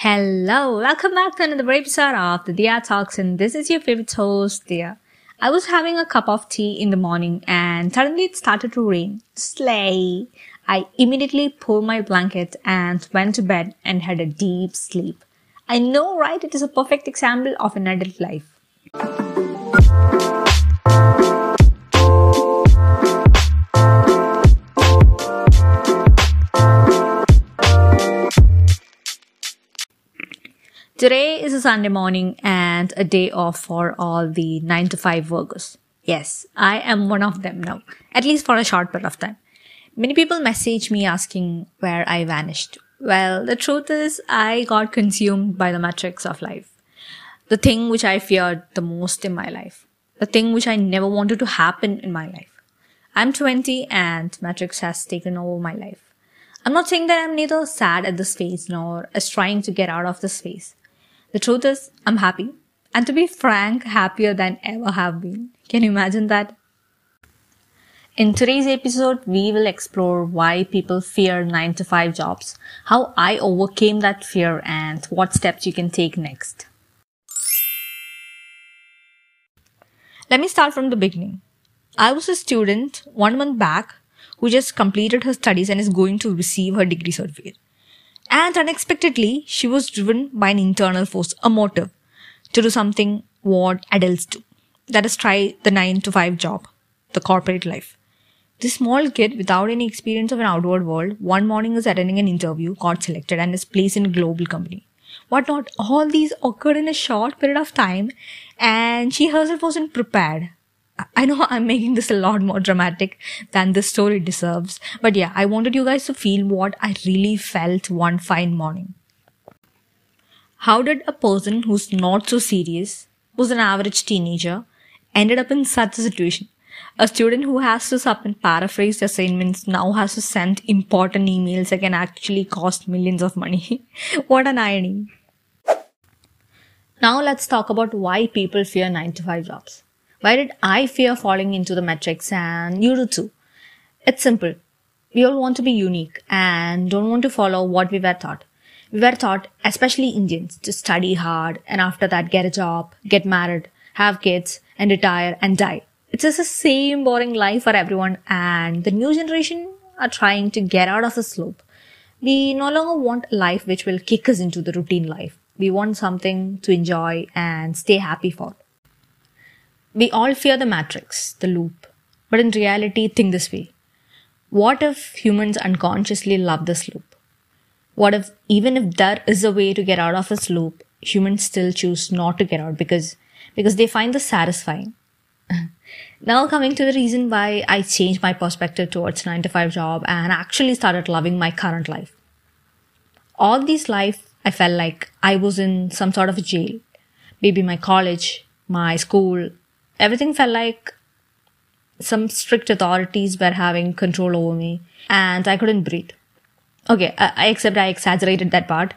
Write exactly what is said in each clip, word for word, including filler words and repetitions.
Hello, welcome back to another episode of the Dia Talks, and this is your favorite host, Dia. I was having a cup of tea in the morning and suddenly it started to rain. Slay! I immediately pulled my blanket and went to bed and had a deep sleep. I know, right? It is a perfect example of an adult life. Today is a Sunday morning and a day off for all the nine to five workers. Yes, I am one of them now, at least for a short period of time. Many people message me asking where I vanished. Well, the truth is I got consumed by the matrix of life. The thing which I feared the most in my life. The thing which I never wanted to happen in my life. I'm twenty and matrix has taken over my life. I'm not saying that I'm neither sad at this phase nor as trying to get out of this phase. The truth is, I'm happy. And to be frank, happier than ever have been. Can you imagine that? In today's episode, we will explore why people fear nine to five jobs, how I overcame that fear, and what steps you can take next. Let me start from the beginning. I was a student one month back who just completed her studies and is going to receive her degree certificate. And unexpectedly, she was driven by an internal force, a motive, to do something what adults do. That is, try the nine to five job, the corporate life. This small kid, without any experience of an outward world, one morning is attending an interview, got selected, and is placed in a global company. What not? All these occurred in a short period of time, and she herself wasn't prepared. I know I'm making this a lot more dramatic than the story deserves. But yeah, I wanted you guys to feel what I really felt one fine morning. How did a person who's not so serious, who's an average teenager, ended up in such a situation? A student who has to submit paraphrased assignments now has to send important emails that can actually cost millions of money. What an irony. Now let's talk about why people fear nine to five jobs. Why did I fear falling into the matrix and you do too? It's simple. We all want to be unique and don't want to follow what we were taught. We were taught, especially Indians, to study hard and after that get a job, get married, have kids and retire and die. It's just the same boring life for everyone, and the new generation are trying to get out of the slope. We no longer want a life which will kick us into the routine life. We want something to enjoy and stay happy for. We all fear the matrix, the loop. But in reality, think this way. What if humans unconsciously love this loop? What if, even if there is a way to get out of this loop, humans still choose not to get out because, because they find this satisfying? Now coming to the reason why I changed my perspective towards nine to five job and actually started loving my current life. All this life, I felt like I was in some sort of a jail. Maybe my college, my school, everything felt like some strict authorities were having control over me and I couldn't breathe. Okay, I, I accept I exaggerated that part.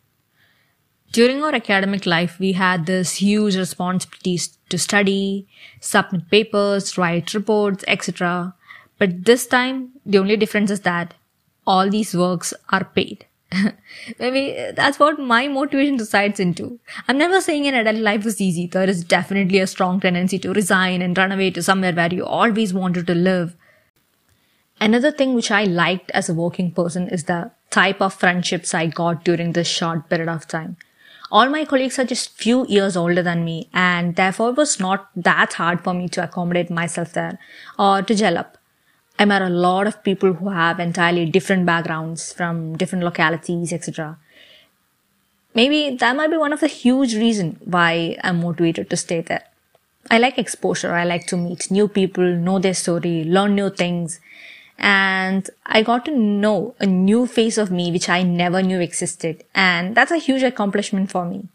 During our academic life, we had this huge responsibilities to study, submit papers, write reports, et cetera. But this time, the only difference is that all these works are paid. Maybe that's what my motivation decides into. I'm never saying an adult life is easy. There is definitely a strong tendency to resign and run away to somewhere where you always wanted to live. Another thing which I liked as a working person is the type of friendships I got during this short period of time. All my colleagues are just few years older than me, and therefore it was not that hard for me to accommodate myself there or to gel up. I met a lot of people who have entirely different backgrounds from different localities, et cetera. Maybe that might be one of the huge reasons why I'm motivated to stay there. I like exposure. I like to meet new people, know their story, learn new things. And I got to know a new face of me which I never knew existed. And that's a huge accomplishment for me.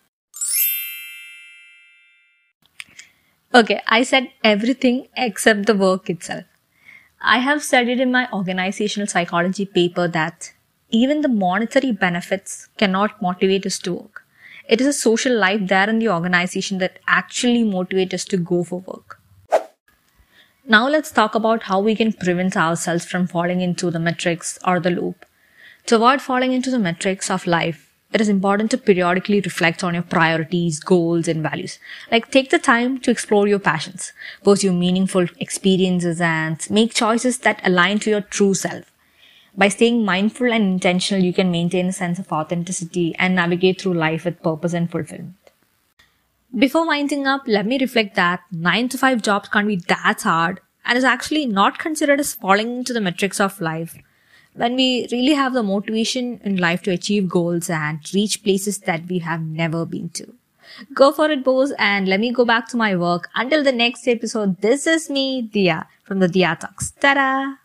Okay, I said everything except the work itself. I have studied in my organizational psychology paper that even the monetary benefits cannot motivate us to work. It is a social life there in the organization that actually motivates us to go for work. Now let's talk about how we can prevent ourselves from falling into the matrix or the loop. To avoid falling into the matrix of life, it is important to periodically reflect on your priorities, goals, and values. Like, take the time to explore your passions, pursue meaningful experiences, and make choices that align to your true self. By staying mindful and intentional, you can maintain a sense of authenticity and navigate through life with purpose and fulfillment. Before winding up, let me reflect that nine to five jobs can't be that hard and is actually not considered as falling into the metrics of life. When we really have the motivation in life to achieve goals and reach places that we have never been to. Go for it, boss, and let me go back to my work. Until the next episode, this is me, Dia, from the Dia Talks. Ta-da!